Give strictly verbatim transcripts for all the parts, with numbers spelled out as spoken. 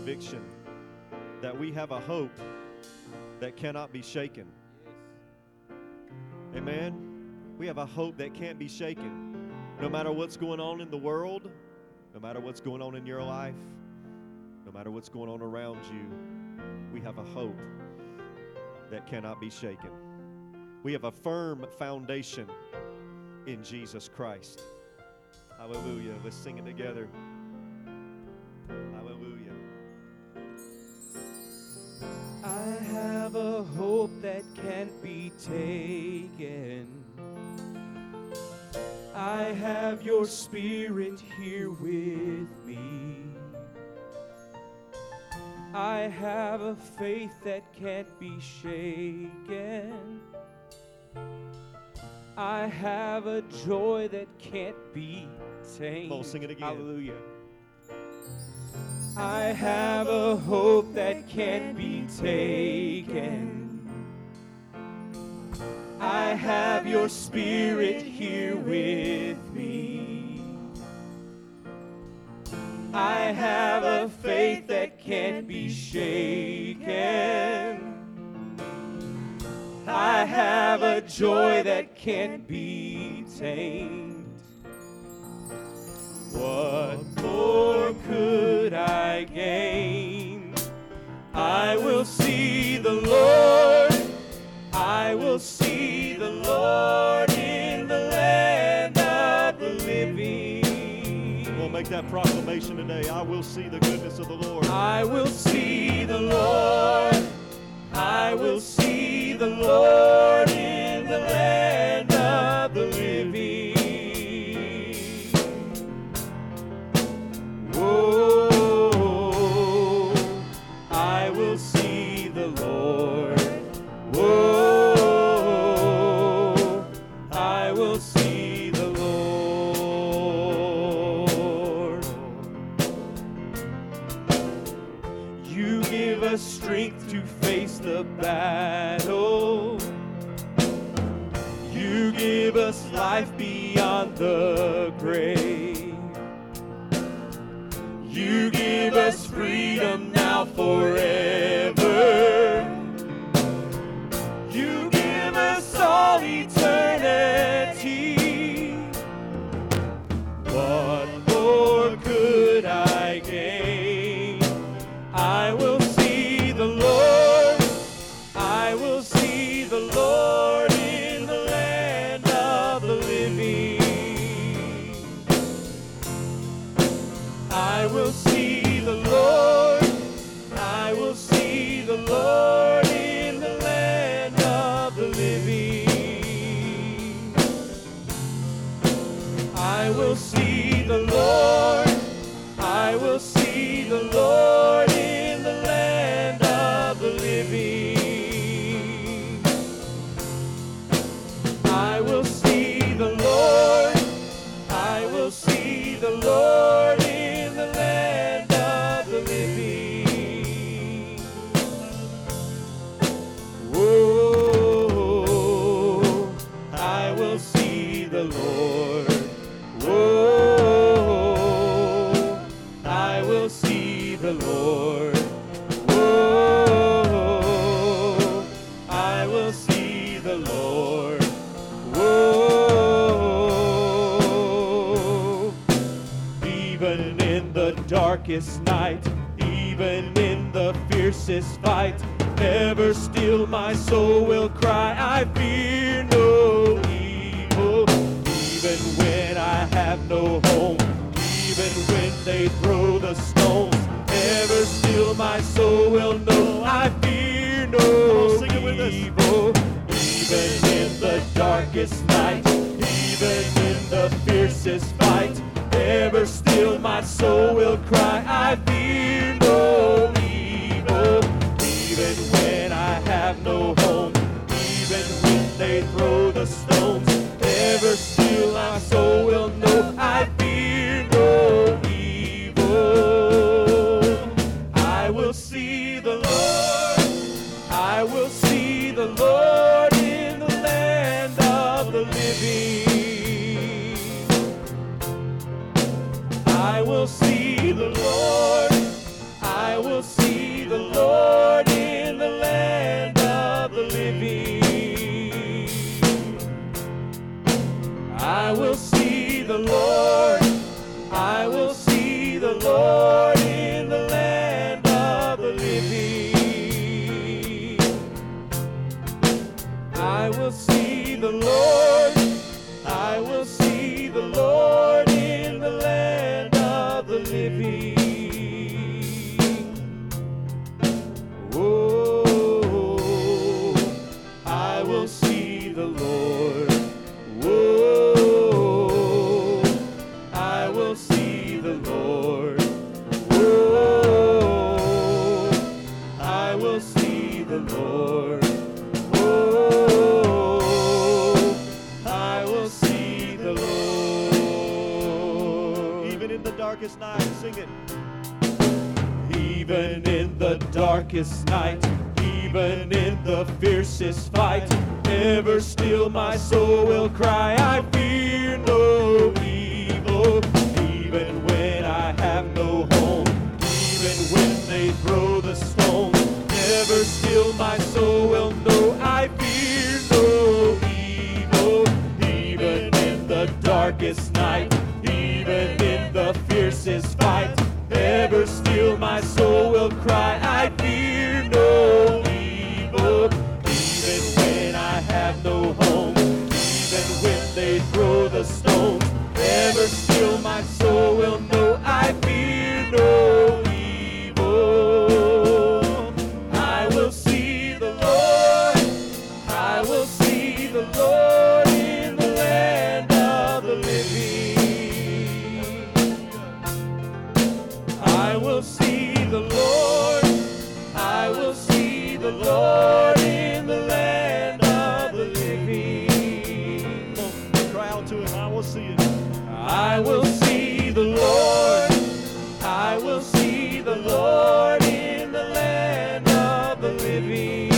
conviction that we have a hope that cannot be shaken. Amen. We have a hope that can't be shaken. No matter what's going on in the world, no matter what's going on in your life, no matter what's going on around you, we have a hope that cannot be shaken. We have a firm foundation in Jesus Christ. Hallelujah. Let's sing it together. Hallelujah. I have a hope that can't be taken. I have your Spirit here with me. I have a faith that can't be shaken. I have a joy that can't be tamed. Come on, sing it again. Hallelujah. I have a hope that can't be taken. I have your Spirit here with me. I have a faith that can't be shaken. I have a joy that can't be tamed. What more could I gain? I will see the Lord. I will see the Lord in the land of the living. We'll make that proclamation today. I will see the goodness of the Lord. I will see the Lord. I will see the Lord in the land of the living. Whoa, I will see the Lord. Whoa, I will see the Lord. You give us strength to face the battle. You give us life beyond the grave. You give us freedom now forever. You give us all eternity. What more could I gain? I will see the Lord. I will see the Lord in the land of the living. I will see the Lord. I will see the Lord in the land of the living. I will see the Lord. I will see the Lord in the land of the living. I will see the Lord. I will see the Lord in the land of the living. Whoa, I will see the Lord. Whoa, I will see the Lord. Whoa, I will see the Lord. Whoa, even in the darkest night, even in the fiercest fight, ever still my soul will cry, I fear no evil. Even when I have no home, even when they throw the stones, ever still my soul will know I fear no evil. Even in the darkest night, even in the fiercest fight, ever still my soul will cry, I fear no evil. Even when I have no home, even when they throw the stones, ever still my soul will know I fear no evil. I will see the Lord. I will see the Lord in the land of the living. I will see the Lord. Even in the darkest night, even in the fiercest fight, ever still my soul will cry, I fear no evil. Even when I have no home, even when they throw the stone, ever still my soul will know I fear no evil. Even in the darkest night, even in the fiercest fight, ever still my soul will cry, I fear no evil. Even when I have no home, even when they throw the stones, ever still my soul will know I fear no evil. I will see the Lord, I will see the Lord in the land of the living. I will see the Lord, I will see the Lord in the land of the living. Cry out to him. I will see it. I will see the Lord, I will see the Lord in the land of the living.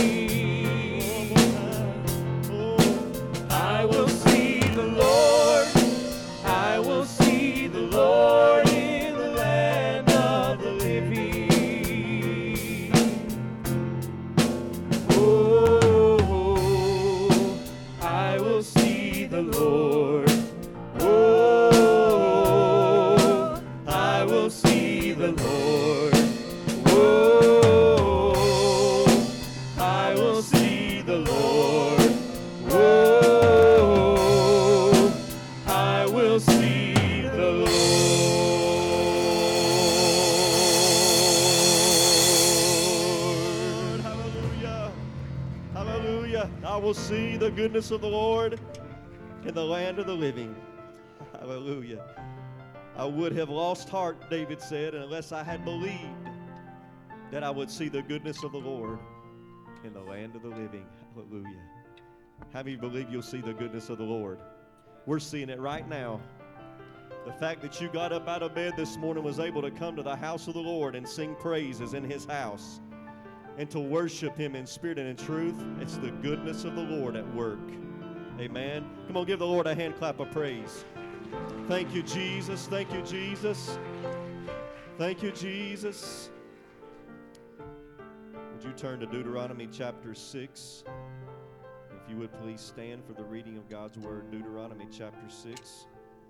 I will see the Lord, I will see the Lord in the land of the living. Oh, I will see the Lord. Oh, I will see the Lord. Oh, I will see the Lord. Oh, I will see the Lord. Hallelujah. Hallelujah. I will see the goodness of the Lord in the land of the living. Hallelujah. I would have lost heart, David said, unless I had believed that I would see the goodness of the Lord in the land of the living. Hallelujah. How many believe you'll see the goodness of the Lord? We're seeing it right now. The fact that you got up out of bed this morning, was able to come to the house of the Lord and sing praises in His house and to worship Him in spirit and in truth, it's the goodness of the Lord at work. Amen. Come on, give the Lord a hand clap of praise. Thank you, Jesus. Thank you, Jesus. Thank you, Jesus. Would you turn to Deuteronomy chapter six? If you would please stand for the reading of God's Word, Deuteronomy chapter six.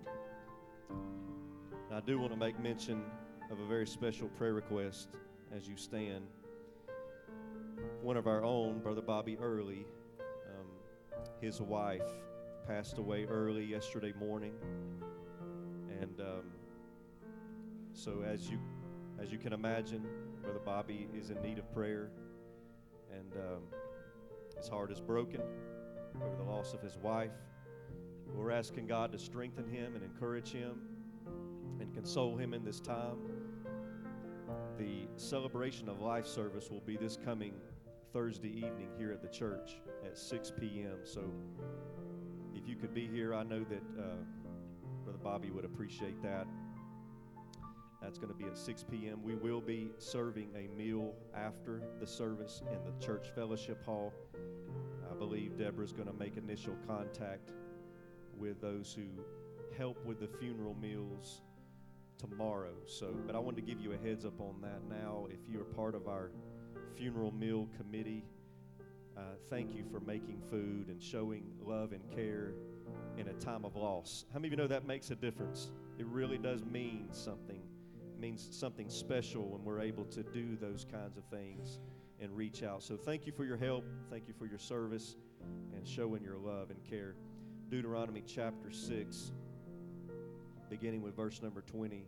Now, I do want to make mention of a very special prayer request as you stand. One of our own, Brother Bobby Early, um, his wife passed away early yesterday morning. And um, so as you as you can imagine, Brother Bobby is in need of prayer. And um, his heart is broken over the loss of his wife. We're asking God to strengthen him and encourage him and console him in this time. The celebration of life service will be this coming Thursday evening here at the church at six p.m. So if you could be here, I know that uh, Brother Bobby would appreciate that. That's going to be at six p.m. We will be serving a meal after the service in the church fellowship hall. I believe Deborah's going to make initial contact with those who help with the funeral meals tomorrow. So, but I wanted to give you a heads up on that now. If you're part of our funeral meal committee, uh, thank you for making food and showing love and care in a time of loss. How many of you know that makes a difference? It really does mean something. It means something special when we're able to do those kinds of things and reach out. So thank you for your help. Thank you for your service and showing your love and care. Deuteronomy chapter six, beginning with verse number twenty.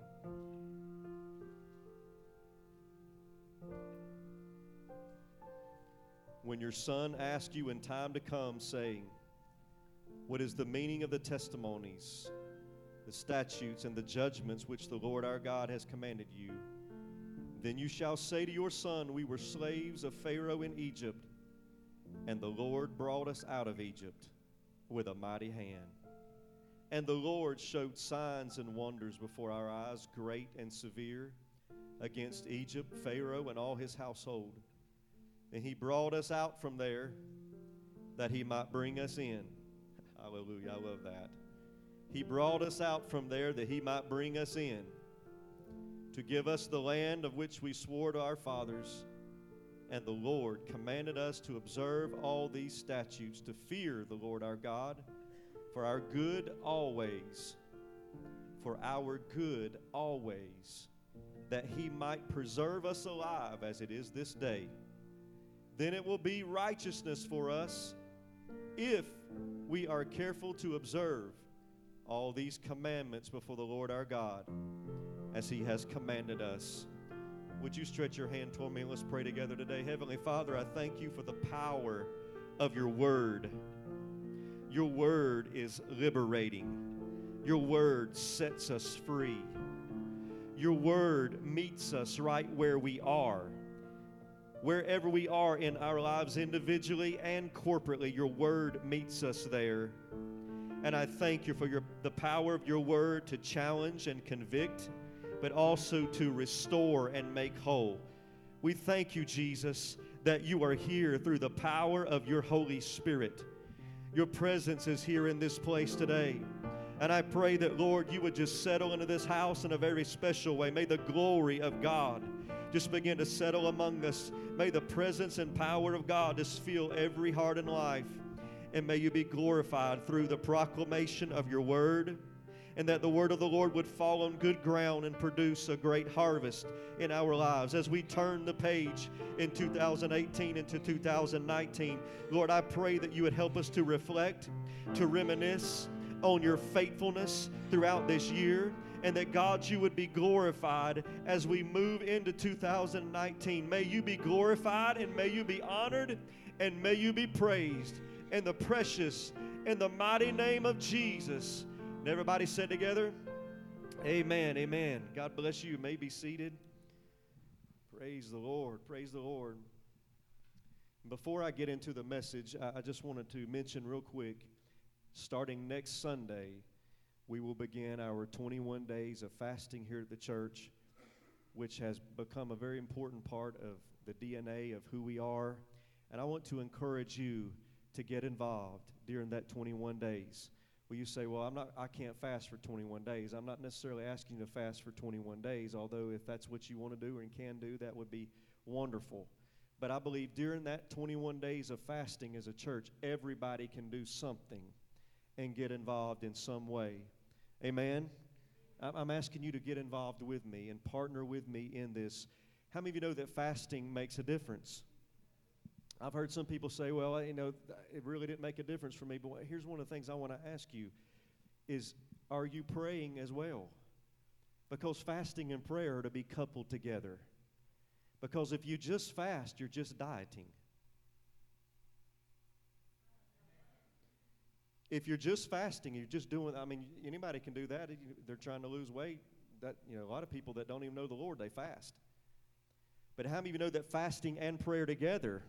When your son asks you in time to come, saying, what is the meaning of the testimonies, the statutes, and the judgments which the Lord our God has commanded you? Then you shall say to your son, we were slaves of Pharaoh in Egypt, and the Lord brought us out of Egypt with a mighty hand. And the Lord showed signs and wonders before our eyes, great and severe, against Egypt, Pharaoh, and all his household. And he brought us out from there that he might bring us in. Hallelujah, I love that. He brought us out from there that he might bring us in, to give us the land of which we swore to our fathers. And the Lord commanded us to observe all these statutes, to fear the Lord our God, for our good always, for our good always, that he might preserve us alive as it is this day. Then it will be righteousness for us if we are careful to observe all these commandments before the Lord our God, as he has commanded us. Would you stretch your hand toward me and let's pray together today. Heavenly Father, I thank you for the power of your word. Your word is liberating. Your word sets us free. Your word meets us right where we are. Wherever we are in our lives individually and corporately, your word meets us there. And I thank you for your, the power of your word to challenge and convict, but also to restore and make whole. We thank you, Jesus, that you are here through the power of your Holy Spirit. Your presence is here in this place today. And I pray that, Lord, you would just settle into this house in a very special way. May the glory of God just begin to settle among us. May the presence and power of God just fill every heart and life. And may you be glorified through the proclamation of your word, and that the word of the Lord would fall on good ground and produce a great harvest in our lives. As we turn the page in two thousand eighteen into two thousand nineteen, Lord, I pray that you would help us to reflect, to reminisce on your faithfulness throughout this year, and that, God, you would be glorified as we move into two thousand nineteen. May you be glorified, and may you be honored, and may you be praised in the precious, in the mighty name of Jesus. And everybody said together, amen, amen. God bless you. You may be seated. Praise the Lord, praise the Lord. Before I get into the message, I, I just wanted to mention real quick, starting next Sunday, we will begin our twenty-one days of fasting here at the church, which has become a very important part of the D N A of who we are. And I want to encourage you to get involved during that twenty-one days. Well, you say, well, I'm not, I can't fast for twenty-one days. I'm not necessarily asking you to fast for twenty-one days, although if that's what you want to do and can do, that would be wonderful. But I believe during that twenty-one days of fasting as a church, everybody can do something and get involved in some way. Amen? I'm asking you to get involved with me and partner with me in this. How many of you know that fasting makes a difference? I've heard some people say, well, you know, it really didn't make a difference for me. But here's one of the things I want to ask you is, are you praying as well? Because fasting and prayer are to be coupled together. Because if you just fast, you're just dieting. If you're just fasting, you're just doing, I mean, anybody can do that. They're trying to lose weight. That, you know, a lot of people that don't even know the Lord, they fast. But how many of you know that fasting and prayer together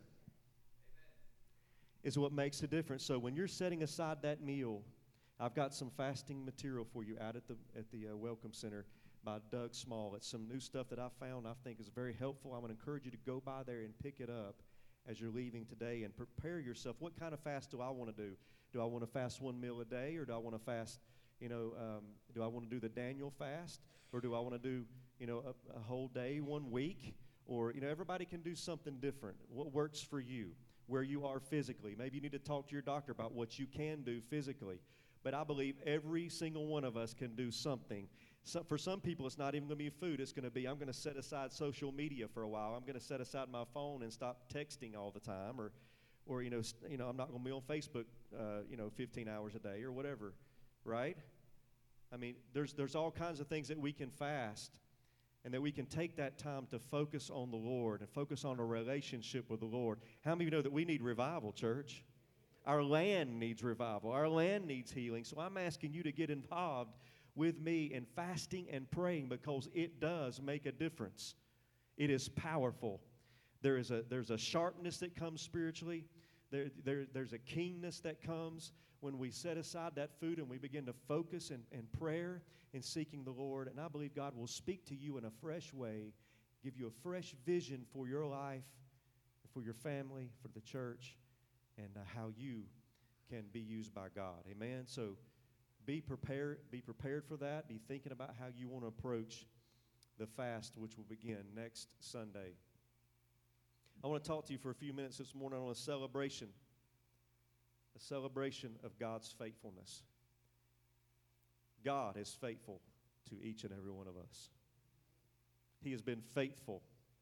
is what makes a difference? So when you're setting aside that meal, I've got some fasting material for you out at the at the uh, Welcome Center by Doug Small. It's some new stuff that I found I think is very helpful. I want to encourage you to go by there and pick it up as you're leaving today and prepare yourself. What kind of fast do I want to do? Do I want to fast one meal a day, or do I want to fast, you know, um, do I want to do the Daniel fast, or do I want to do, you know, a, a whole day, one week? Or, you know, everybody can do something different. What works for you, where you are physically. Maybe you need to talk to your doctor about what you can do physically. But I believe every single one of us can do something. So for some people, it's not even going to be food. It's going to be, I'm going to set aside social media for a while. I'm going to set aside my phone and stop texting all the time. Or, or you know, st- you know, I'm not going to be on Facebook, uh, you know, fifteen hours a day or whatever, right? I mean, there's there's all kinds of things that we can fast, and that we can take that time to focus on the Lord and focus on a relationship with the Lord. How many of you know that we need revival, church? Our land needs revival. Our land needs healing. So I'm asking you to get involved with me in fasting and praying, because it does make a difference. It is powerful. There is a there's a sharpness that comes spiritually. There, there, there's a keenness that comes when we set aside that food and we begin to focus in, in prayer and seeking the Lord. And I believe God will speak to you in a fresh way give you a fresh vision for your life, for your family, for the church, and uh, how you can be used by God. Amen? So be prepared, be prepared for that. Be thinking about how you want to approach the fast, which will begin next Sunday. I want to talk to you for a few minutes this morning on a celebration, a celebration of God's faithfulness. God is faithful to each and every one of us. He has been faithful.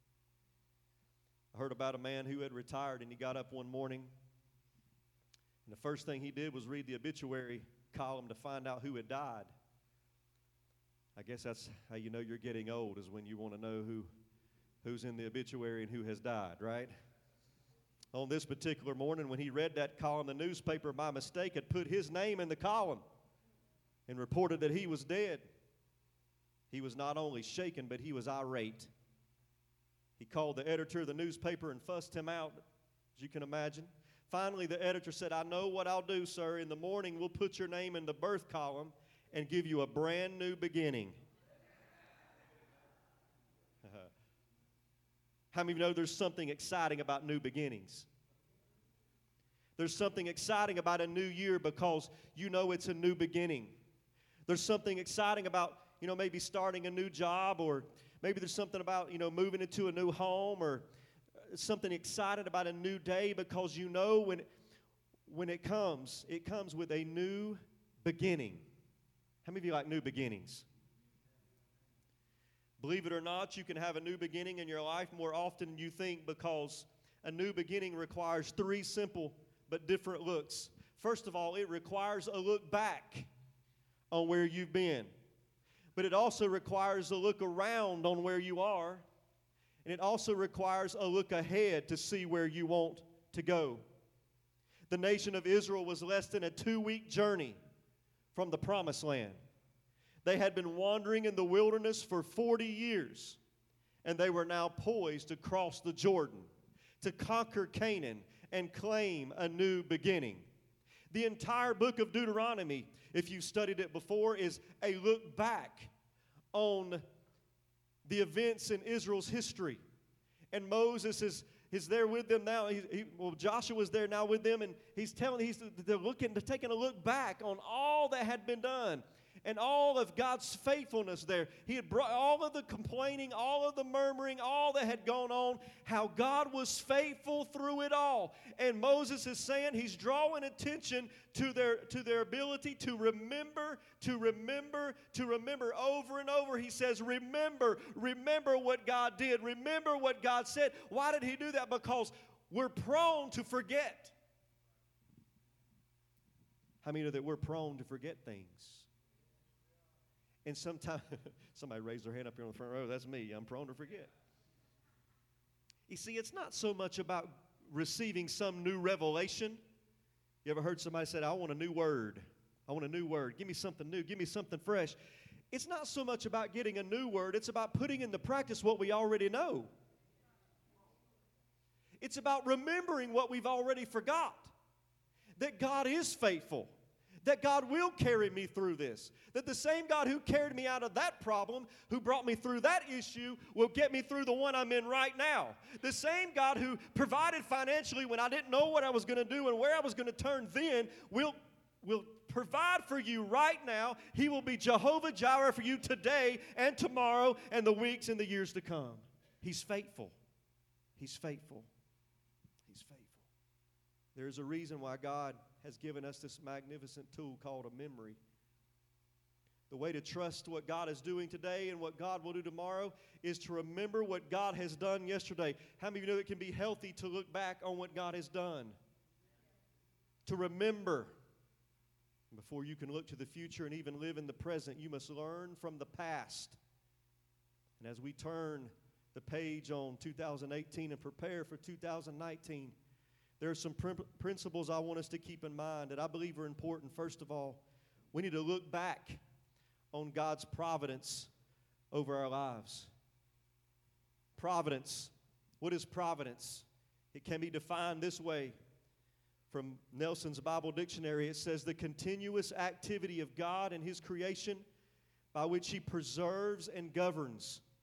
I heard about a man who had retired, and he got up one morning, and the first thing he did was read the obituary column to find out who had died. I guess that's how you know you're getting old, is when you want to know who, who's in the obituary and who has died, right? On this particular morning, when he read that column, the newspaper, by mistake, had put his name in the column and reported that he was dead. He was not only shaken, but he was irate. He called the editor of the newspaper and fussed him out, as you can imagine. Finally, the editor said, I know what I'll do, sir. In the morning, we'll put your name in the birth column and give you a brand new beginning. How many of you know there's something exciting about new beginnings? There's something exciting about a new year because you know it's a new beginning. There's something exciting about, you know, maybe starting a new job, or maybe there's something about, you know, moving into a new home, or something excited about a new day, because you know when, when it comes, it comes with a new beginning. How many of you like new beginnings? Believe it or not, you can have a new beginning in your life more often than you think, because a new beginning requires three simple but different looks. First of all, it requires a look back on where you've been. But it also requires a look around on where you are. And it also requires a look ahead to see where you want to go. The nation of Israel was less than a two-week journey from the Promised Land. They had been wandering in the wilderness for forty years, and they were now poised to cross the Jordan, to conquer Canaan and claim a new beginning. The entire book of Deuteronomy, if you've studied it before, is a look back on the events in Israel's history. And Moses is, is there with them now. He, he, well, Joshua is there now with them, and he's telling, he's they're looking, they're taking a look back on all that had been done. And all of God's faithfulness there. He had brought all of the complaining, all of the murmuring, all that had gone on, how God was faithful through it all. And Moses is saying, he's drawing attention to their, to their ability to remember, to remember, to remember over and over. He says, remember, remember what God did. Remember what God said. Why did he do that? Because we're prone to forget. How many know that we're prone to forget things? And sometimes, somebody raised their hand up here on the front row. That's me. I'm prone to forget. You see, it's not so much about receiving some new revelation. You ever heard somebody say, I want a new word. I want a new word. Give me something new. Give me something fresh. It's not so much about getting a new word. It's about putting into practice what we already know. It's about remembering what we've already forgot. That God is faithful. That God will carry me through this. That the same God who carried me out of that problem, who brought me through that issue, will get me through the one I'm in right now. The same God who provided financially when I didn't know what I was going to do and where I was going to turn then, will, will provide for you right now. He will be Jehovah Jireh for you today and tomorrow and the weeks and the years to come. He's faithful. He's faithful. He's faithful. There's a reason why God has given us this magnificent tool called a memory. The way to trust what God is doing today and what God will do tomorrow is to remember what God has done yesterday. How many of you know it can be healthy to look back on what God has done? To remember. Before you can look to the future and even live in the present, you must learn from the past. And as we turn the page on two thousand eighteen and prepare for two thousand nineteen, there are some pr- principles I want us to keep in mind that I believe are important. First of all, we need to look back on God's providence over our lives. Providence. What is providence? It can be defined this way. From Nelson's Bible Dictionary, it says, the continuous activity of God and His creation by which He preserves and governs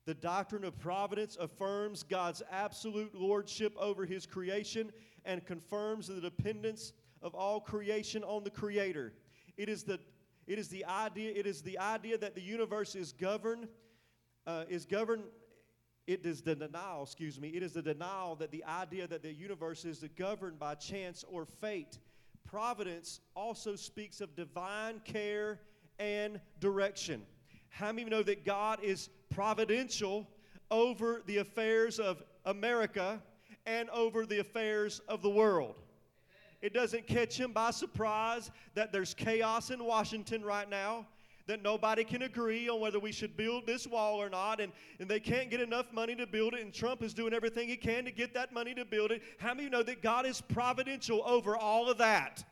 The doctrine of providence affirms God's absolute lordship over His creation and confirms the dependence of all creation on the Creator. It is the, it is the idea, it is the idea that the universe is governed, uh, is governed, it is the denial, excuse me, it is the denial that the idea that the universe is governed by chance or fate. Providence also speaks of divine care and direction. How many of you know that God is providential over the affairs of America and over the affairs of the world? It doesn't catch Him by surprise that there's chaos in Washington right now, that nobody can agree on whether we should build this wall or not, and, and they can't get enough money to build it, and Trump is doing everything he can to get that money to build it. How many of you know that God is providential over all of that?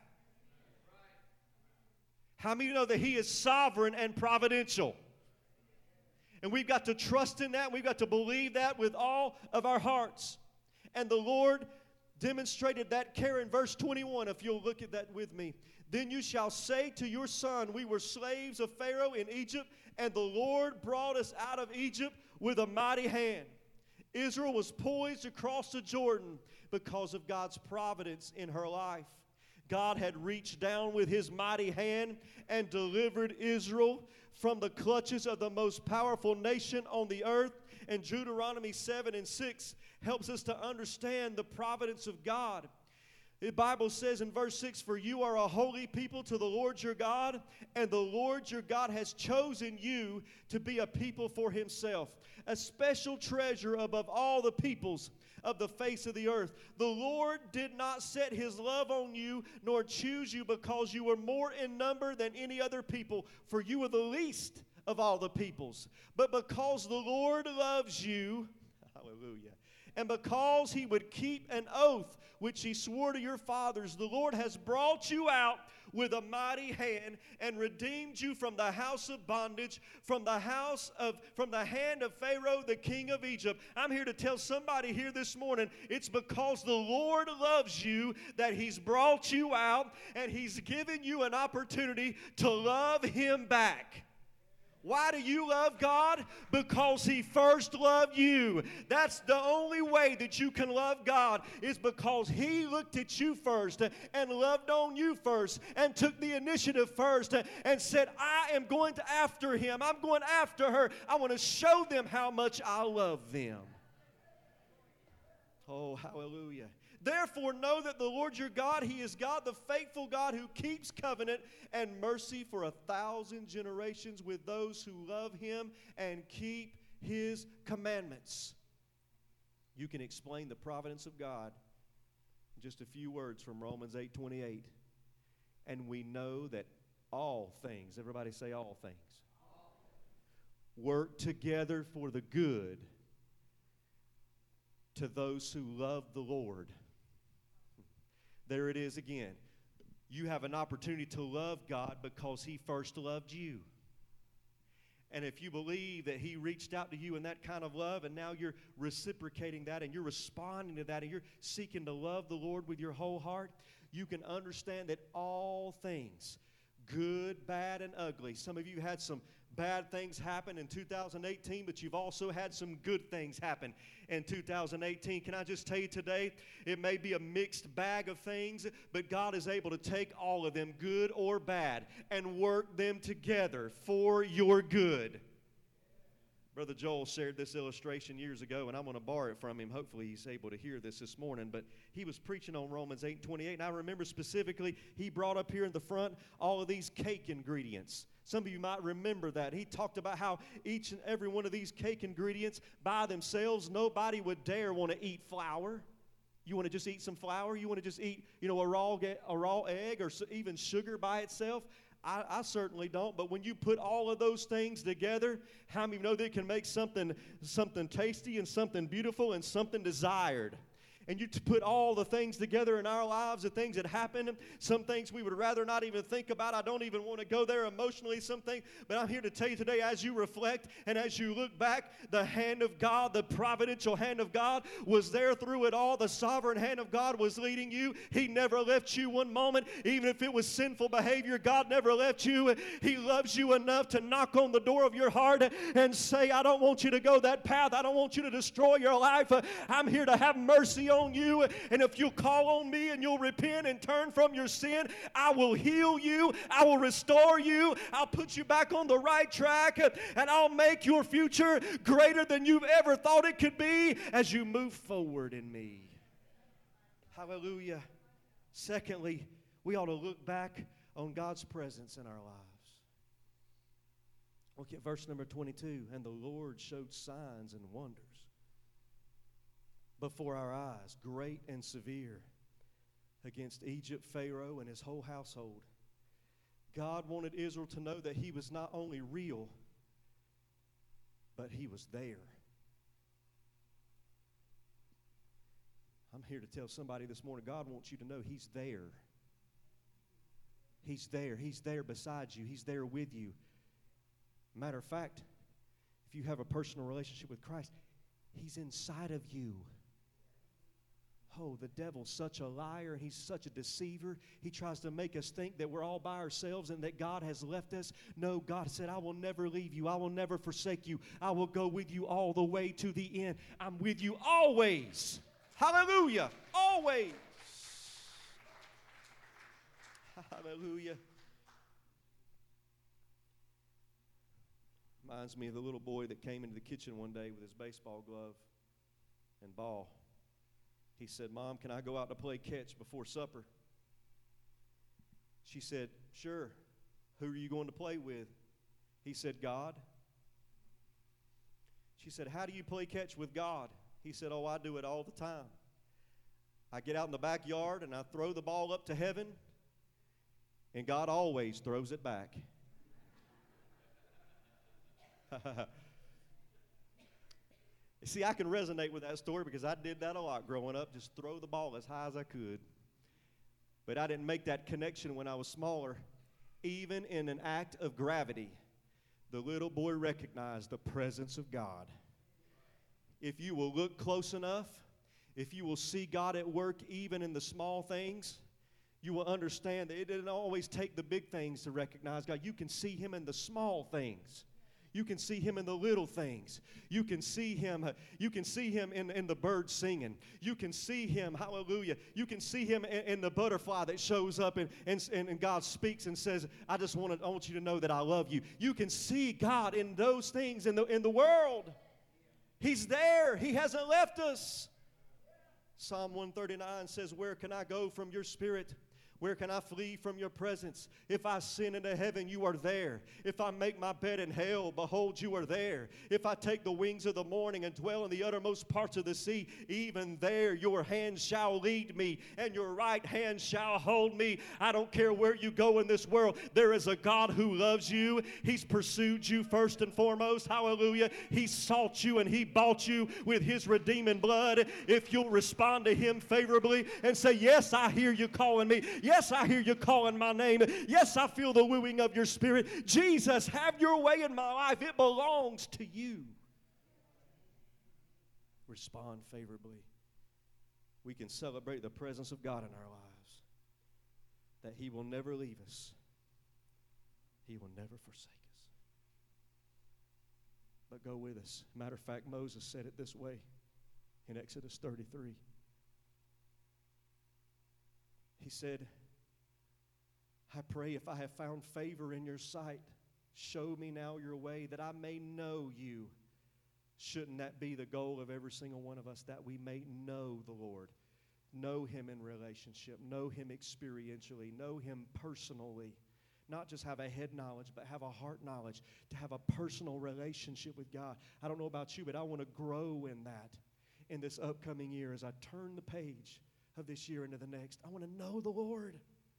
How many of you know that He is sovereign and providential? And we've got to trust in that. We've got to believe that with all of our hearts. And the Lord demonstrated that care in verse twenty-one, if you'll look at that with me. Then you shall say to your son, we were slaves of Pharaoh in Egypt, and the Lord brought us out of Egypt with a mighty hand. Israel was poised across the Jordan because of God's providence in her life. God had reached down with His mighty hand and delivered Israel from the clutches of the most powerful nation on the earth. And Deuteronomy seven and six helps us to understand the providence of God. The Bible says in verse six, for you are a holy people to the Lord your God, and the Lord your God has chosen you to be a people for Himself, a special treasure above all the peoples of the face of the earth. The Lord did not set His love on you, nor choose you because you were more in number than any other people, for you were the least of all the peoples. But because the Lord loves you, hallelujah, and because He would keep an oath which He swore to your fathers, the Lord has brought you out with a mighty hand and redeemed you from the house of bondage, from the house of, from the hand of Pharaoh, the king of Egypt. I'm here to tell somebody here this morning, it's because the Lord loves you that He's brought you out, and He's given you an opportunity to love Him back. Why do you love God? Because He first loved you. That's the only way that you can love God, is because He looked at you first and loved on you first and took the initiative first and said, I am going to after him. I'm going after her. I want to show them how much I love them. Oh, hallelujah. Therefore, know that the Lord your God, He is God, the faithful God who keeps covenant and mercy for a thousand generations with those who love Him and keep His commandments. You can explain the providence of God in just a few words from Romans eight twenty-eight. And we know that all things, everybody say all things, work together for the good to those who love the Lord. There it is again. You have an opportunity to love God because He first loved you. And if you believe that He reached out to you in that kind of love, and now you're reciprocating that and you're responding to that and you're seeking to love the Lord with your whole heart, you can understand that all things, good, bad, and ugly. Some of you had some bad things happen in two thousand eighteen, but you've also had some good things happen in two thousand eighteen. Can I just tell you today, it may be a mixed bag of things, but God is able to take all of them, good or bad, and work them together for your good. Brother Joel shared this illustration years ago, and I'm going to borrow it from him. Hopefully he's able to hear this this morning. But he was preaching on Romans eight twenty-eight, and I remember specifically he brought up here in the front all of these cake ingredients. Some of you might remember that. He talked about how each and every one of these cake ingredients by themselves, nobody would dare want to eat flour. You want to just eat some flour? You want to just eat, you know, a raw, a raw egg or even sugar by itself? I, I certainly don't, but when you put all of those things together, how many know that it can make something, something tasty and something beautiful and something desired? and you to put all the things together in our lives, the things that happen, some things we would rather not even think about. I don't even want to go there emotionally, some things. But I'm here to tell you today, as you reflect and as you look back, the hand of God, the providential hand of God was there through it all. The sovereign hand of God was leading you. He never left you one moment, even if it was sinful behavior. God never left you. He loves you enough to knock on the door of your heart and say, I don't want you to go that path. I don't want you to destroy your life. I'm here to have mercy on you, and if you'll call on me and you'll repent and turn from your sin, I will heal you, I will restore you, I'll put you back on the right track, and I'll make your future greater than you've ever thought it could be as you move forward in me. Hallelujah. Secondly, we ought to look back on God's presence in our lives. Look at verse number twenty-two. And the Lord showed signs and wonders before our eyes, great and severe, against Egypt, Pharaoh, and his whole household. God wanted Israel to know that he was not only real, but he was there. I'm here to tell somebody this morning, God wants you to know he's there. He's there. He's there beside you. He's there with you. Matter of fact, if you have a personal relationship with Christ, he's inside of you. Oh, the devil's such a liar, and he's such a deceiver. He tries to make us think that we're all by ourselves and that God has left us. No, God said, I will never leave you. I will never forsake you. I will go with you all the way to the end. I'm with you always. Hallelujah. Always. Hallelujah. Reminds me of the little boy that came into the kitchen one day with his baseball glove and ball. He said, Mom, can I go out to play catch before supper? She said, sure. Who are you going to play with? He said, God. She said, how do you play catch with God? He said, oh, I do it all the time. I get out in the backyard and I throw the ball up to heaven, and God always throws it back. See, I can resonate with that story because I did that a lot growing up, just throw the ball as high as I could. But I didn't make that connection when I was smaller. Even in an act of gravity, the little boy recognized the presence of God. If you will look close enough, if you will see God at work even in the small things, you will understand that it didn't always take the big things to recognize God. You can see him in the small things. You can see him in the little things. You can see him, uh, you can see him in, in the birds singing. You can see him, hallelujah. You can see him in, in the butterfly that shows up and, and, and God speaks and says, I just want, to, I want you to know that I love you. You can see God in those things in the, in the world. He's there. He hasn't left us. Psalm one thirty-nine says, where can I go from your spirit? Where can I flee from your presence? If I sin into heaven, you are there. If I make my bed in hell, behold, you are there. If I take the wings of the morning and dwell in the uttermost parts of the sea, even there your hand shall lead me, and your right hand shall hold me. I don't care where you go in this world. There is a God who loves you. He's pursued you first and foremost. Hallelujah. He sought you and he bought you with his redeeming blood. If you'll respond to him favorably and say, yes, I hear you calling me. Yes, I hear you calling my name. Yes, I feel the wooing of your spirit. Jesus, have your way in my life. It belongs to you. Respond favorably. We can celebrate the presence of God in our lives. That he will never leave us. He will never forsake us. But go with us. Matter of fact, Moses said it this way in Exodus thirty-three. He said, I pray if I have found favor in your sight, show me now your way that I may know you. Shouldn't that be the goal of every single one of us, that we may know the Lord, know him in relationship, know him experientially, know him personally, not just have a head knowledge, but have a heart knowledge, to have a personal relationship with God. I don't know about you, but I want to grow in that in this upcoming year as I turn the page of this year into the next. I want to know the Lord.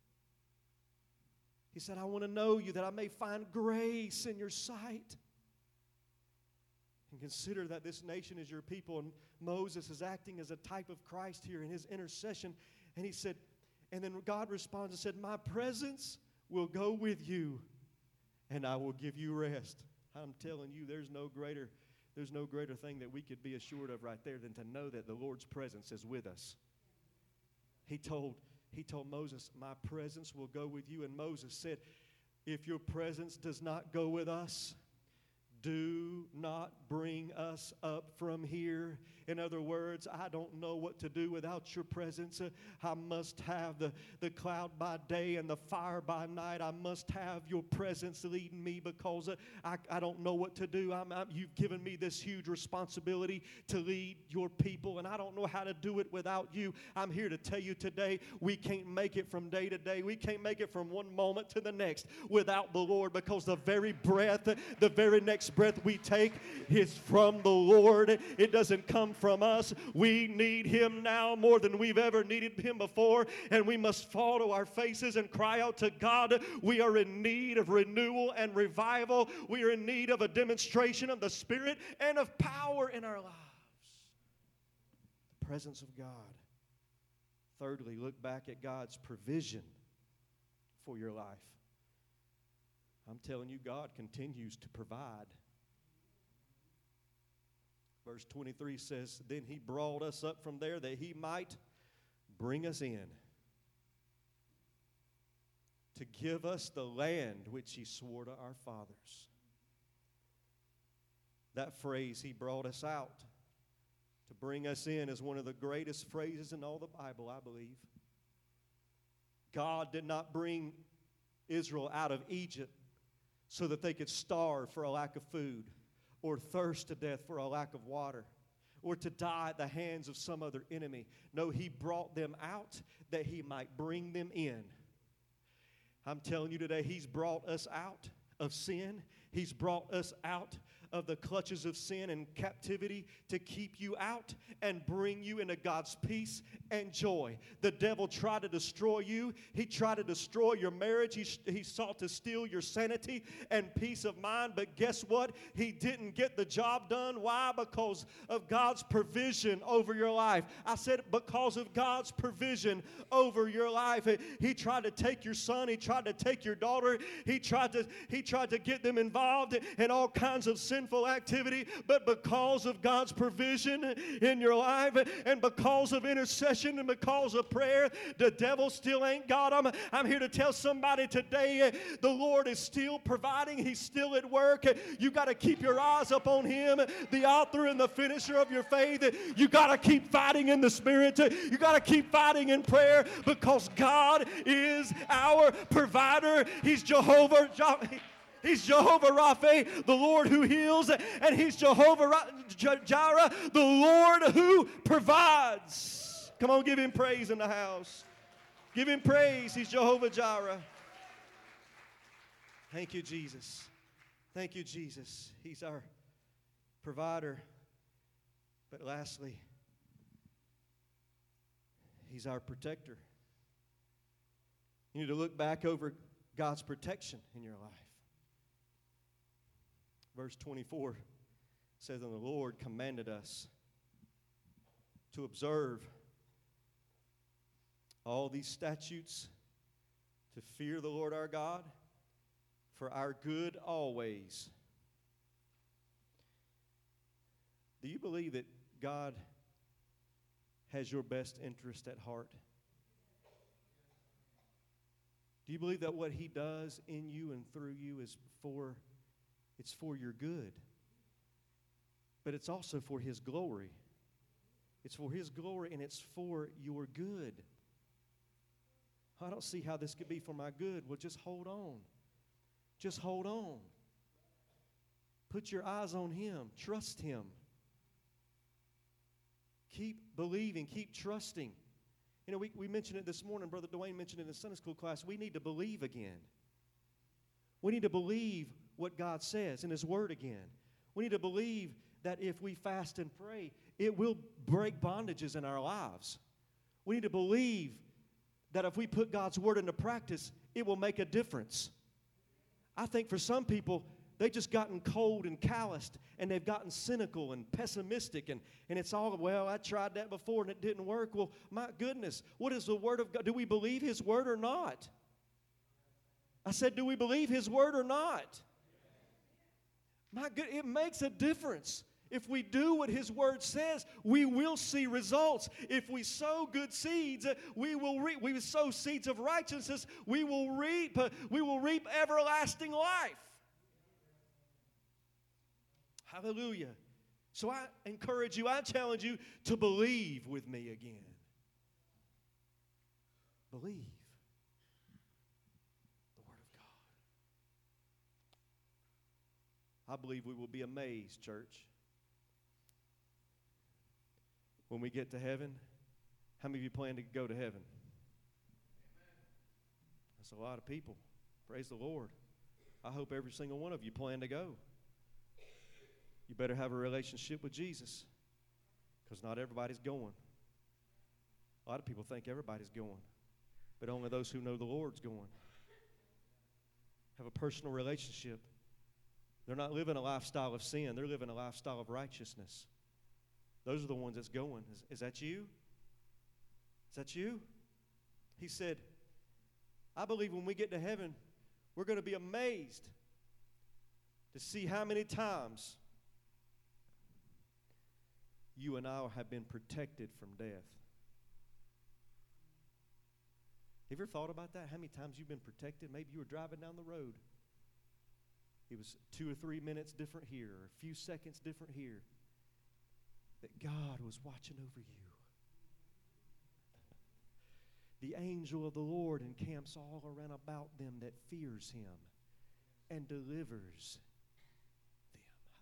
He said, I want to know you that I may find grace in your sight. And consider that this nation is your people, and Moses is acting as a type of Christ here in his intercession. And he said, and then God responds and said, my presence will go with you, and I will give you rest. I'm telling you, there's no greater, there's no greater thing that we could be assured of right there than to know that the Lord's presence is with us. He told, he told Moses, my presence will go with you. And Moses said, if your presence does not go with us, do not bring us up from here. In other words, I don't know what to do without your presence. Uh, I must have the, the cloud by day and the fire by night. I must have your presence leading me because uh, I, I don't know what to do. I'm, I'm, you've given me this huge responsibility to lead your people, and I don't know how to do it without you. I'm here to tell you today, we can't make it from day to day. We can't make it from one moment to the next without the Lord, because the very breath, the very next breath we take is from the Lord. It doesn't come from us. We need him now more than we've ever needed him before, and we must fall to our faces and cry out to God. We are in need of renewal and revival. We are in need of a demonstration of the Spirit and of power in our lives. The presence of God. Thirdly, look back at God's provision for your life. I'm telling you, God continues to provide. Verse twenty-three says, then he brought us up from there that he might bring us in, to give us the land which he swore to our fathers. That phrase, he brought us out, to bring us in, is one of the greatest phrases in all the Bible, I believe. God did not bring Israel out of Egypt so that they could starve for a lack of food, or thirst to death for a lack of water, or to die at the hands of some other enemy. No, he brought them out that he might bring them in. I'm telling you today, he's brought us out of sin. He's brought us out of the clutches of sin and captivity to keep you out and bring you into God's peace and joy. The devil tried to destroy you. He tried to destroy your marriage. He, he sought to steal your sanity and peace of mind. But guess what? He didn't get the job done. Why? Because of God's provision over your life. I said because of God's provision over your life. He tried to take your son. He tried to take your daughter. He tried to, he tried to get them involved in all kinds of sin activity, but because of God's provision in your life, and because of intercession, and because of prayer, the devil still ain't got them. I'm here to tell somebody today, the Lord is still providing. He's still at work. You got to keep your eyes up on him, the author and the finisher of your faith. You got to keep fighting in the Spirit. You got to keep fighting in prayer, because God is our provider. He's Jehovah He's Jehovah Rapha, the Lord who heals, and he's Jehovah Jireh, the Lord who provides. Come on, give him praise in the house. Give him praise. He's Jehovah Jireh. Thank you, Jesus. Thank you, Jesus. He's our provider. But lastly, he's our protector. You need to look back over God's protection in your life. Verse twenty-four says, and the Lord commanded us to observe all these statutes, to fear the Lord our God, for our good always. Do you believe that God has your best interest at heart? Do you believe that what he does in you and through you is for It's for your good, but it's also for his glory. It's for his glory, and it's for your good. I don't see how this could be for my good. Well, just hold on. Just hold on. Put your eyes on him. Trust him. Keep believing. Keep trusting. You know, we, we mentioned it this morning. Brother Dwayne mentioned it in the Sunday school class. We need to believe again. We need to believe what God says in his word again. We need to believe that if we fast and pray, it will break bondages in our lives. We need to believe that if we put God's word into practice, it will make a difference. I think for some people, they've just gotten cold and calloused, and they've gotten cynical and pessimistic, and, and it's all, well, I tried that before and it didn't work. Well, my goodness, what is the Word of God? Do we believe His Word or not? I said, do we believe His Word or not? My good, it makes a difference. If we do what His Word says, we will see results. If we sow good seeds, we will reap. We sow seeds of righteousness, we will reap. We will reap everlasting life. Hallelujah. So I encourage you, I challenge you to believe with me again. Believe the Word of God. I believe we will be amazed, church. When we get to heaven, how many of you plan to go to heaven? That's a lot of people. Praise the Lord. I hope every single one of you plan to go. You better have a relationship with Jesus, because not everybody's going. A lot of people think everybody's going, but only those who know the Lord's going. Have a personal relationship. They're not living a lifestyle of sin. They're living a lifestyle of righteousness. Those are the ones that's going. Is, is that you? Is that you? He said, I believe when we get to heaven, we're going to be amazed to see how many times you and I have been protected from death. Have you ever thought about that? How many times you've been protected? Maybe you were driving down the road. It was two or three minutes different here, or a few seconds different here, that God was watching over you. The angel of the Lord encamps all around about them that fears Him and delivers them.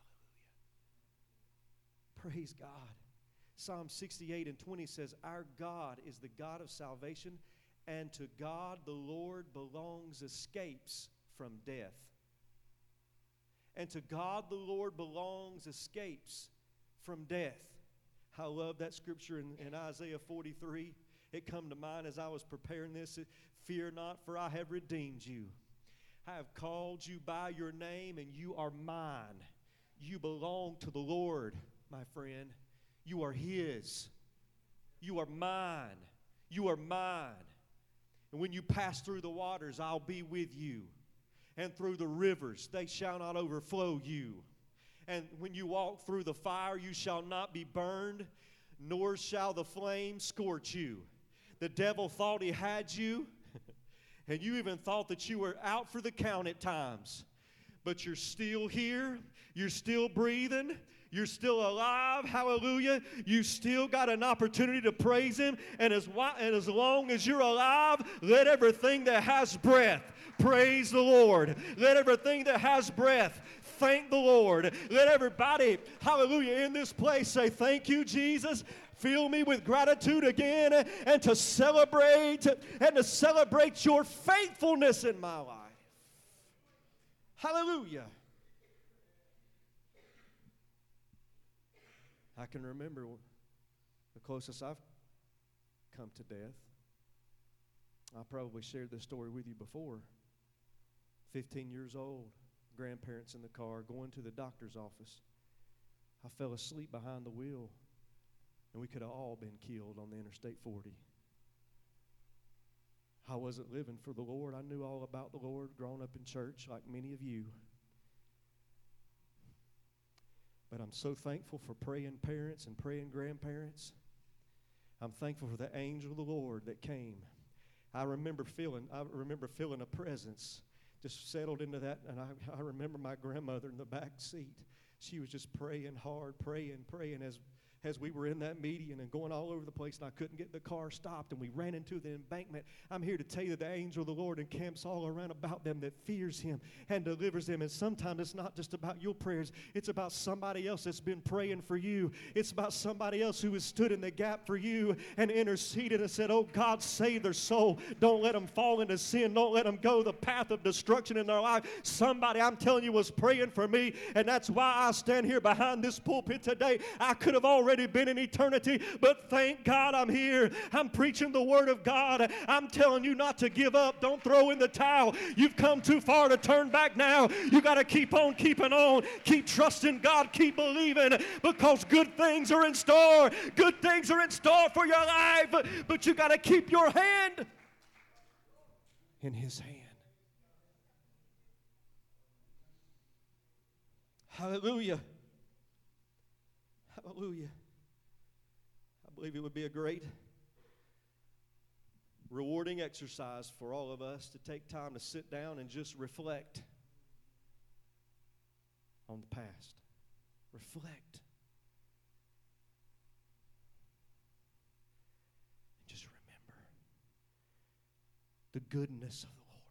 Hallelujah. Praise God. Psalm sixty-eight and twenty says, our God is the God of salvation, and to God the Lord belongs escapes from death. And to God the Lord belongs escapes from death. I love that scripture in, in Isaiah forty-three. It come to mind as I was preparing this. Fear not, for I have redeemed you. I have called you by your name, and you are mine. You belong to the Lord, my friend. You are His. You are mine. You are mine. And when you pass through the waters, I'll be with you. And through the rivers, they shall not overflow you. And when you walk through the fire, you shall not be burned, nor shall the flame scorch you. The devil thought he had you, and you even thought that you were out for the count at times. But you're still here. You're still breathing. You're still alive. Hallelujah. You still got an opportunity to praise Him. And as, and as long as you're alive, let everything that has breath praise the Lord. Let everything that has breath thank the Lord. Let everybody, hallelujah, in this place say, thank you, Jesus. Fill me with gratitude again, and to celebrate, and to celebrate your faithfulness in my life. Hallelujah. I can remember the closest I've come to death. I probably shared this story with you before. fifteen years old, grandparents in the car, going to the doctor's office. I fell asleep behind the wheel, and we could have all been killed on the Interstate forty. I wasn't living for the Lord. I knew all about the Lord, growing up in church like many of you. But I'm so thankful for praying parents and praying grandparents. I'm thankful for the angel of the Lord that came. I remember feeling, I remember feeling a presence just settled into that, and I, I remember my grandmother in the back seat. She was just praying hard, praying, praying as as we were in that median and going all over the place, and I couldn't get the car stopped, and we ran into the embankment. I'm here to tell you that the angel of the Lord encamps all around about them that fears Him and delivers them. And sometimes it's not just about your prayers. It's about somebody else that's been praying for you. It's about somebody else who has stood in the gap for you and interceded and said, oh, God, save their soul. Don't let them fall into sin. Don't let them go the path of destruction in their life. Somebody, I'm telling you, was praying for me, and that's why I stand here behind this pulpit today. I could have already already been in eternity, but thank God I'm here. I'm preaching the Word of God. I'm telling you not to give up. Don't throw in the towel. You've come too far to turn back now. You got to keep on keeping on. Keep trusting God. Keep believing, because good things are in store. Good things are in store for your life, but you got to keep your hand in His hand. Hallelujah. Hallelujah. I believe it would be a great, rewarding exercise for all of us to take time to sit down and just reflect on the past. Reflect. And just remember the goodness of the Lord.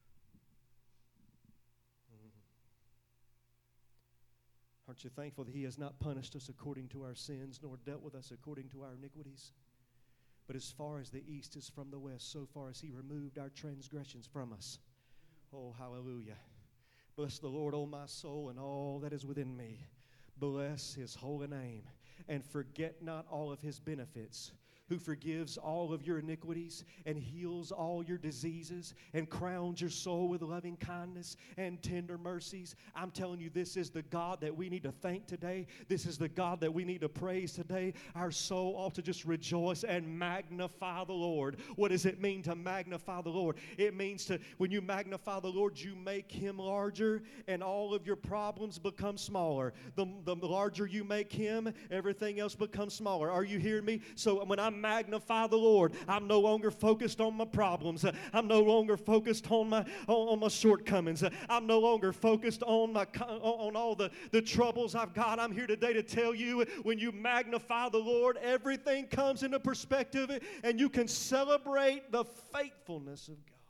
Mm. Aren't you thankful that He has not punished us according to our sins, nor dealt with us according to our iniquities? But as far as the east is from the west, so far as He removed our transgressions from us. Oh, hallelujah. Bless the Lord, O my soul, and all that is within me. Bless His holy name. And forget not all of His benefits, who forgives all of your iniquities and heals all your diseases and crowns your soul with loving kindness and tender mercies. I'm telling you, this is the God that we need to thank today. This is the God that we need to praise today. Our soul ought to just rejoice and magnify the Lord. What does it mean to magnify the Lord? It means to, when you magnify the Lord, you make Him larger and all of your problems become smaller. The, the larger you make Him, everything else becomes smaller. Are you hearing me? So when I'm magnify the Lord, I'm no longer focused on my problems. I'm no longer focused on my on, on my shortcomings. I'm no longer focused on my on all the, the troubles I've got. I'm here today to tell you, when you magnify the Lord, everything comes into perspective and you can celebrate the faithfulness of God.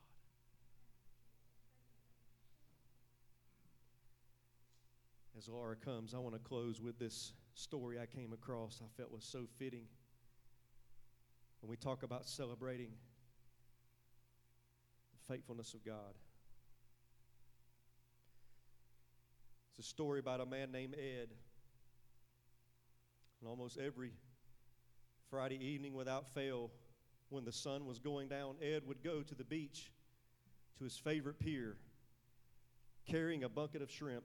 As Laura comes, I want to close with this story I came across I felt was so fitting. When we talk about celebrating the faithfulness of God. It's a story about a man named Ed. And almost every Friday evening without fail, when the sun was going down, Ed would go to the beach, to his favorite pier, carrying a bucket of shrimp.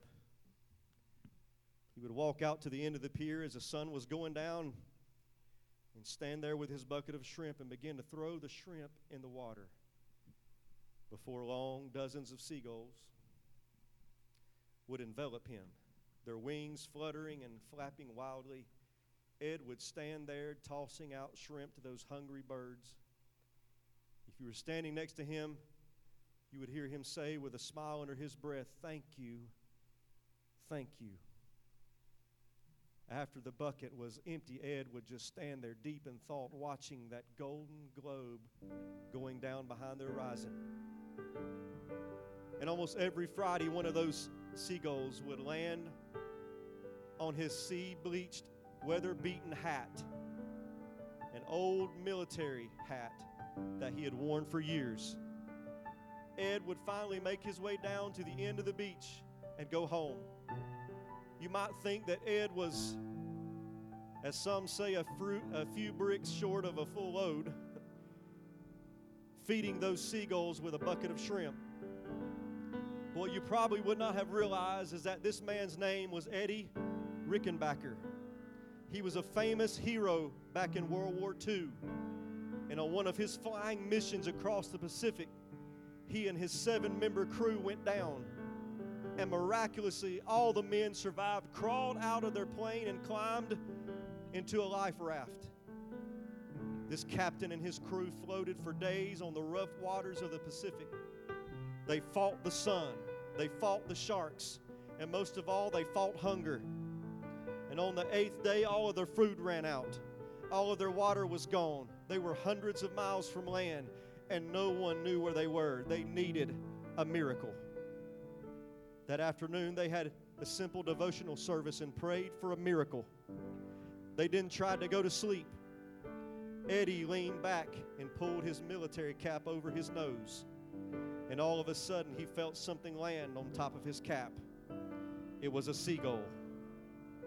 He would walk out to the end of the pier as the sun was going down and stand there with his bucket of shrimp and begin to throw the shrimp in the water. Before long, dozens of seagulls would envelop him, their wings fluttering and flapping wildly. Ed would stand there tossing out shrimp to those hungry birds. If you were standing next to him, you would hear him say with a smile under his breath, "Thank you, thank you." After the bucket was empty, Ed would just stand there deep in thought, watching that golden globe going down behind the horizon. And almost every Friday, one of those seagulls would land on his sea-bleached, weather-beaten hat, an old military hat that he had worn for years. Ed would finally make his way down to the end of the beach and go home. You might think that Ed was, as some say, a, fruit, a few bricks short of a full load, feeding those seagulls with a bucket of shrimp. What you probably would not have realized is that this man's name was Eddie Rickenbacker. He was a famous hero back in World War Two. And on one of his flying missions across the Pacific, he and his seven-member crew went down. And miraculously, all the men survived, crawled out of their plane, and climbed into a life raft. This captain and his crew floated for days on the rough waters of the Pacific. They fought the sun, they fought the sharks, and most of all, they fought hunger. And on the eighth day, all of their food ran out. All of their water was gone. They were hundreds of miles from land, and no one knew where they were. They needed a miracle. That afternoon, they had a simple devotional service and prayed for a miracle. They didn't try to go to sleep. Eddie leaned back and pulled his military cap over his nose. And all of a sudden, he felt something land on top of his cap. It was a seagull.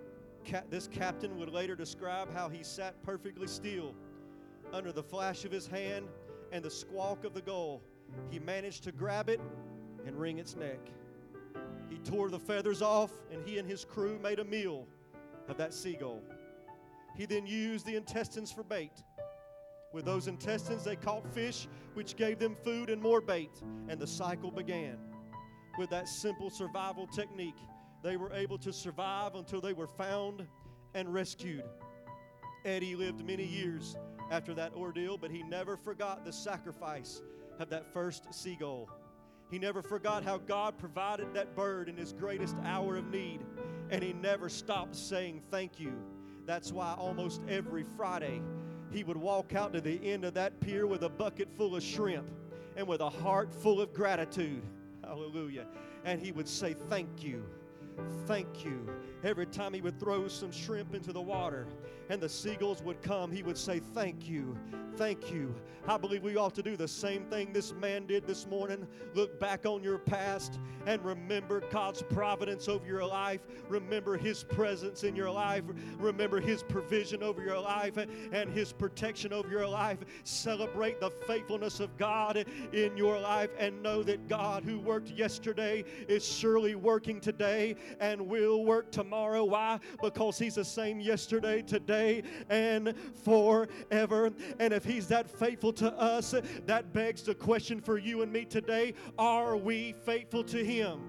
ca- this captain would later describe how he sat perfectly still under the flash of his hand and the squawk of the gull. He managed to grab it and wring its neck. He tore the feathers off, and he and his crew made a meal of that seagull. He then used the intestines for bait. With those intestines, they caught fish, which gave them food and more bait, and the cycle began. With that simple survival technique, they were able to survive until they were found and rescued. Eddie lived many years after that ordeal, but he never forgot the sacrifice of that first seagull. He never forgot how God provided that bird in his greatest hour of need, and he never stopped saying thank you. That's why almost every Friday he would walk out to the end of that pier with a bucket full of shrimp and with a heart full of gratitude. Hallelujah. And he would say thank you. Thank you. Every time he would throw some shrimp into the water and the seagulls would come, he would say thank you. Thank you. I believe we ought to do the same thing this man did this morning. Look back on your past and remember God's providence over your life. Remember His presence in your life. Remember His provision over your life and His protection over your life. Celebrate the faithfulness of God in your life and know that God who worked yesterday is surely working today and will work tomorrow. Why? Because He's the same yesterday, today, and forever. And if He's that faithful to us, that begs the question for you and me today: are we faithful to Him?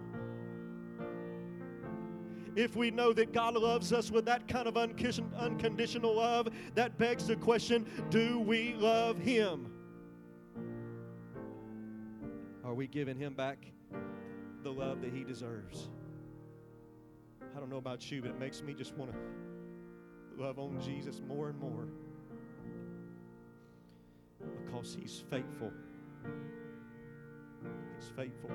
If we know that God loves us with that kind of unconditional love, that begs the question, do we love Him? Are we giving Him back the love that He deserves? I don't know about you, but it makes me just want to love on Jesus more and more. Because He's faithful. He's faithful.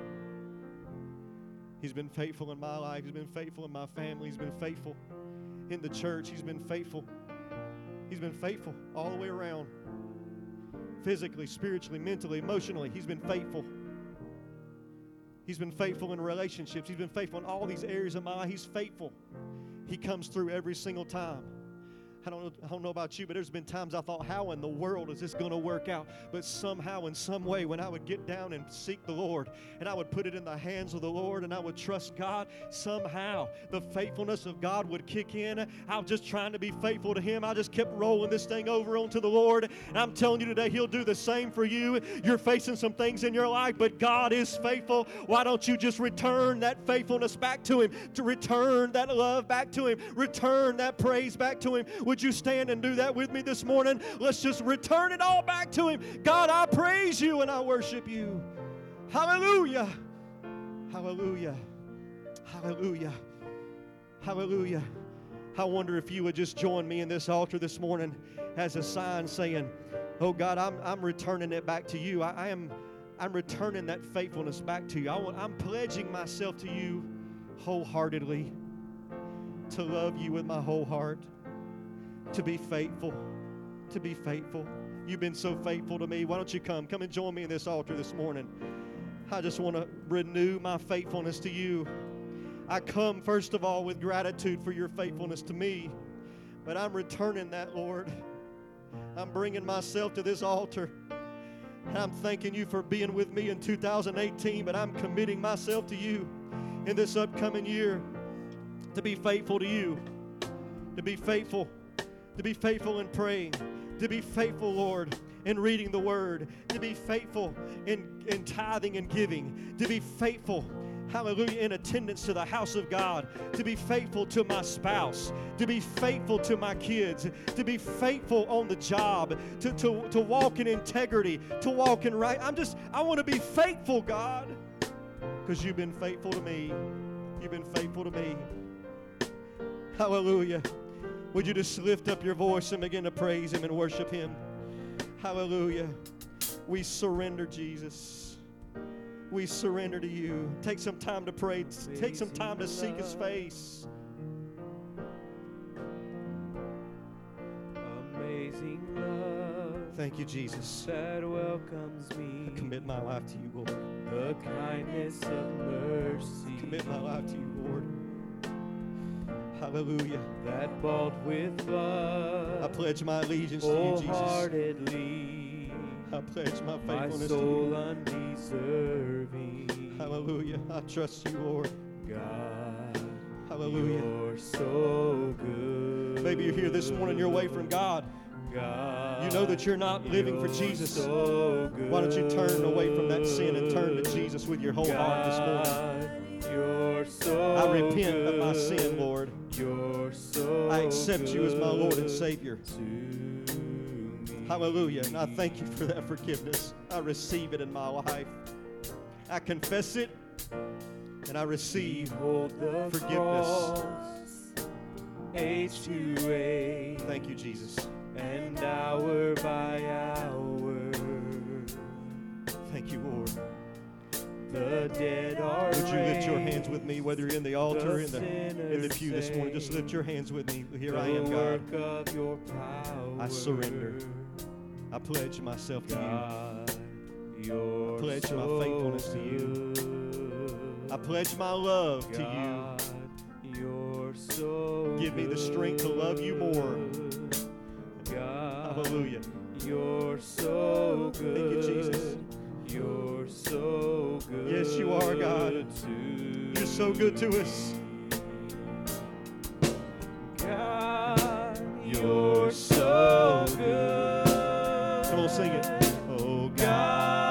He's been faithful in my life. He's been faithful in my family. He's been faithful in the church. He's been faithful. He's been faithful all the way around. Physically, spiritually, mentally, emotionally. He's been faithful. He's been faithful in relationships. He's been faithful in all these areas of my life. He's faithful. He comes through every single time. I don't know, I don't know about you, but there's been times I thought, how in the world is this going to work out? But somehow, in some way, when I would get down and seek the Lord, and I would put it in the hands of the Lord, and I would trust God, somehow the faithfulness of God would kick in. I was just trying to be faithful to Him. I just kept rolling this thing over onto the Lord. And I'm telling you today, He'll do the same for you. You're facing some things in your life, but God is faithful. Why don't you just return that faithfulness back to Him? To return that love back to Him. Return that praise back to Him. Would you stand and do that with me this morning? Let's just return it all back to Him. God, I praise You and I worship You. Hallelujah. Hallelujah. Hallelujah. Hallelujah. I wonder if you would just join me in this altar this morning as a sign saying, oh God, I'm, I'm returning it back to You. I, I am I'm returning that faithfulness back to You. I want, I'm pledging myself to You wholeheartedly, to love You with my whole heart, to be faithful, to be faithful. You've been so faithful to me. Why don't you come? Come and join me in this altar this morning. I just want to renew my faithfulness to You. I come, first of all, with gratitude for Your faithfulness to me, but I'm returning that, Lord. I'm bringing myself to this altar, and I'm thanking You for being with me in two thousand eighteen, but I'm committing myself to You in this upcoming year to be faithful to You, to be faithful to be faithful in praying, to be faithful, Lord, in reading the Word, to be faithful in, in tithing and giving, to be faithful, hallelujah, in attendance to the house of God, to be faithful to my spouse, to be faithful to my kids, to be faithful on the job, to, to, to walk in integrity, to walk in right. I'm just, I want to be faithful, God, because You've been faithful to me. You've been faithful to me. Hallelujah. Would you just lift up your voice and begin to praise Him and worship Him? Hallelujah. We surrender, Jesus. We surrender to You. Take some time to pray. Take some time to seek His face. Amazing love. Thank You, Jesus. That welcomes me. I commit my life to You, Lord. The kindness of mercy. Commit my life to You, Lord. Hallelujah. that bought with blood. I pledge my allegiance to you, Jesus. Wholeheartedly, I pledge my my faithfulness to soul you. undeserving. Hallelujah. I trust you, Lord. God, Hallelujah. you're so good. Maybe you're here this morning, you're away from God. God, You know that you're not living for you're Jesus. so Why don't you turn away from that sin and turn to Jesus with your whole heart this morning? God, you're so I repent good. of my sin, Lord. You're so I accept you as my Lord and good Savior. to me. Hallelujah. And I thank you for that forgiveness. I receive it in my life. I confess it and I receive Behold the forgiveness. cross, age to age, Thank you, Jesus. and hour by hour. Thank you, Lord. The dead are Would you lift your raised, hands with me, whether you're in the altar or in the, in the sinners pew this morning? Just lift your hands with me. Here I am, the God. work of your power. I surrender. I pledge myself to you. God, you're I pledge so my faithfulness to you. good. I pledge my love to God, you're so Give me the strength to love you more. good. you. God, Hallelujah. you're so good. Thank you, Jesus. You're so good. Yes, you are, God. to You're so good to us. God, you're so good. Come on, sing it. Oh, God. God,